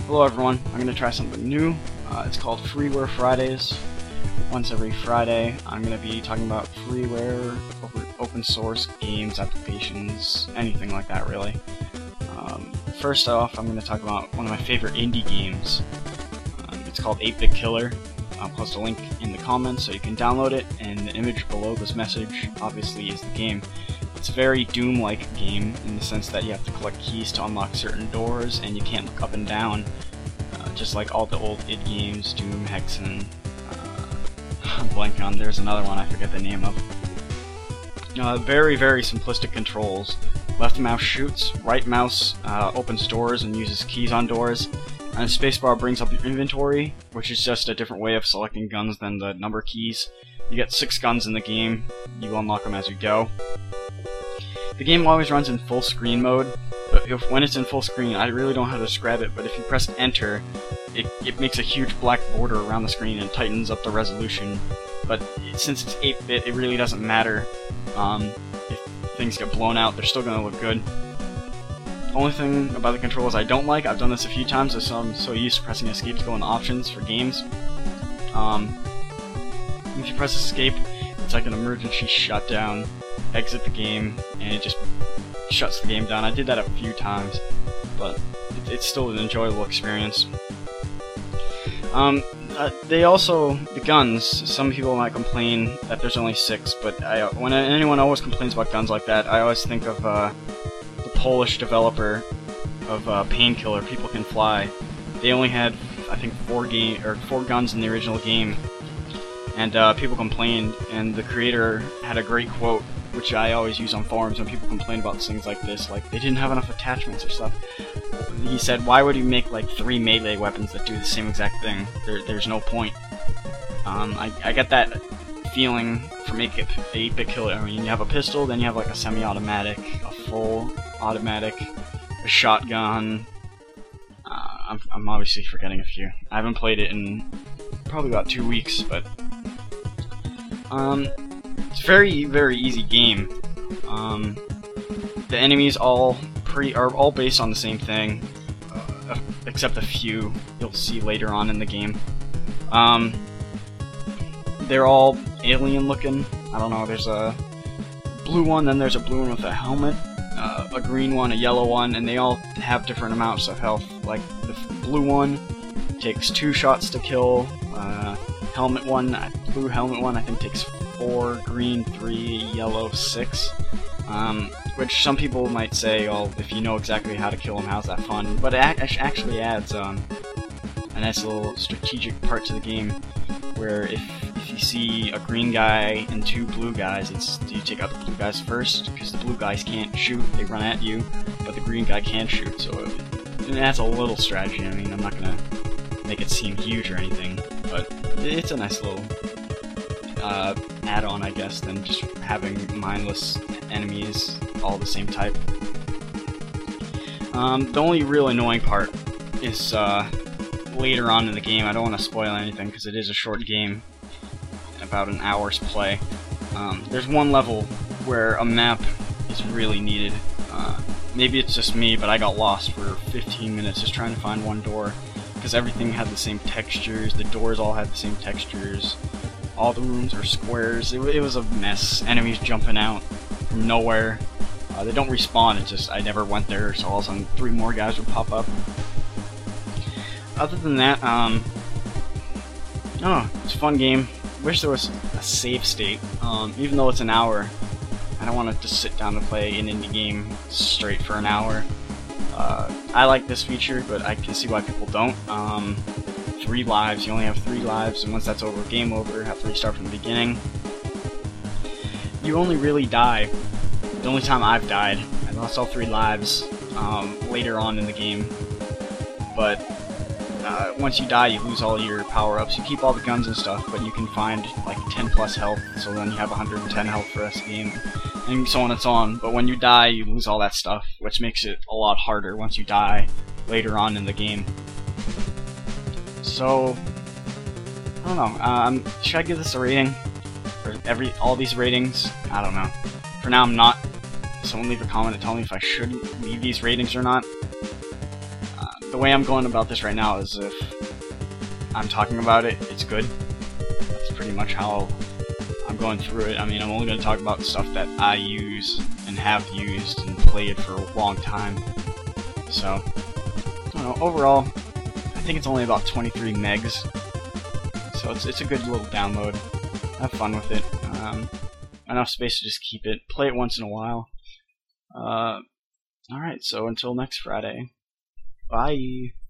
Hello everyone, I'm going to try something new. It's called Freeware Fridays. Once every Friday, I'm going to be talking about freeware, open source games, applications, anything like that really. First off, I'm going to talk about one of my favorite indie games. It's called 8-Bit Killer. I'll post a link in the comments so you can download it, and the image below this message obviously is the game. It's a very Doom-like game in the sense that you have to collect keys to unlock certain doors, and you can't look up and down, just like all the old id games, Doom, Hexen, I'm blanking on, there's another one I forget the name of. Very, very simplistic controls. Left mouse shoots, right mouse opens doors and uses keys on doors, and spacebar brings up your inventory, which is just a different way of selecting guns than the number keys. You get 6 guns in the game, you unlock them as you go. The game always runs in full screen mode, but when it's in full screen, I really don't know how to describe it, but if you press enter, it makes a huge black border around the screen and tightens up the resolution. But since it's 8-bit, it really doesn't matter. If things get blown out, they're still going to look good. The only thing about the controls I don't like, I've done this a few times, so I'm so used to pressing escape to go into options for games. If you press escape, it's like an emergency shutdown. Exit the game, and it just shuts the game down. I did that a few times, but it's still an enjoyable experience. The guns, some people might complain that there's only 6, but when anyone always complains about guns like that, I always think of the Polish developer of Painkiller, People Can Fly. They only had, I think, 4 guns in the original game, and people complained, and the creator had a great quote, which I always use on forums when people complain about things like this, like they didn't have enough attachments or stuff. He said, why would you make like 3 melee weapons that do the same exact thing? There's no point. I get that feeling from 8-Bit Killer. I mean, you have a pistol, then you have like a semi-automatic, a full automatic, a shotgun. I'm obviously forgetting a few. I haven't played it in probably about 2 weeks, but it's a very, very easy game. The enemies are all based on the same thing, except a few you'll see later on in the game. They're all alien looking. I don't know, there's a blue one, then there's a blue one with a helmet, a green one, a yellow one, and they all have different amounts of health. Like the blue one takes 2 shots to kill, blue helmet one I think takes 4, green 3, yellow 6. Which some people might say, well, if you know exactly how to kill them, how's that fun? But it actually adds a nice little strategic part to the game, where if you see a green guy and 2 blue guys, you take out the blue guys first, because the blue guys can't shoot, they run at you, but the green guy can shoot, so it adds a little strategy. I mean, I'm not gonna make it seem huge or anything, but it's a nice little add-on, I guess, than just having mindless enemies all the same type. The only real annoying part is later on in the game. I don't want to spoil anything because it is a short game, about an hour's play. There's one level where a map is really needed. Maybe it's just me, but I got lost for 15 minutes just trying to find one door, because everything had the same textures, the doors all had the same textures, all the rooms are squares. It was a mess. Enemies jumping out from nowhere. They don't respawn, it's just I never went there, so all of a sudden 3 more guys would pop up. Other than that, it's a fun game. Wish there was a save state. Even though it's an hour, I don't want to just sit down and play an indie game straight for an hour. I like this feature, but I can see why people don't. 3 lives, you only have 3 lives, and once that's over, game over, have to restart from the beginning. You only really die. The only time I've died, I lost all 3 lives later on in the game, but once you die, you lose all your power-ups. You keep all the guns and stuff, but you can find like 10 plus health, so then you have 110 health for the rest of the game, and so on and so on. But when you die, you lose all that stuff, which makes it a lot harder once you die later on in the game. So, I don't know, should I give this a rating? For all these ratings? I don't know. For now, I'm not. Someone leave a comment and tell me if I should leave these ratings or not. the way I'm going about this right now is if I'm talking about it, it's good. That's pretty much how I'm going through it. I mean, I'm only going to talk about stuff that I use and have used and played for a long time. So, I don't know, overall, I think it's only about 23 megs. So it's a good little download. Have fun with it. Enough space to just keep it. Play it once in a while. Alright, so until next Friday. Bye!